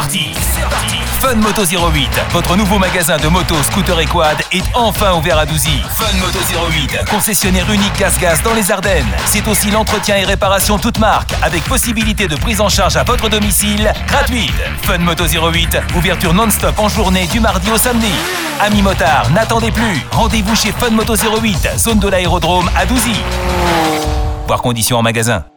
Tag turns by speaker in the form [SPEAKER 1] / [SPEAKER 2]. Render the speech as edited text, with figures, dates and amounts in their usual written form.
[SPEAKER 1] parti. Fun Moto 08, votre nouveau magasin de motos, scooters et quad est enfin ouvert à Douzy. Fun Moto 08, concessionnaire unique gaz dans les Ardennes. C'est aussi l'entretien et réparation toute marque, avec possibilité de prise en charge à votre domicile gratuite. Fun Moto 08, ouverture non-stop en journée du mardi au samedi. Amis motards, n'attendez plus. Rendez-vous chez Fun Moto 08, zone de l'aérodrome à Douzy. Voir conditions en magasin.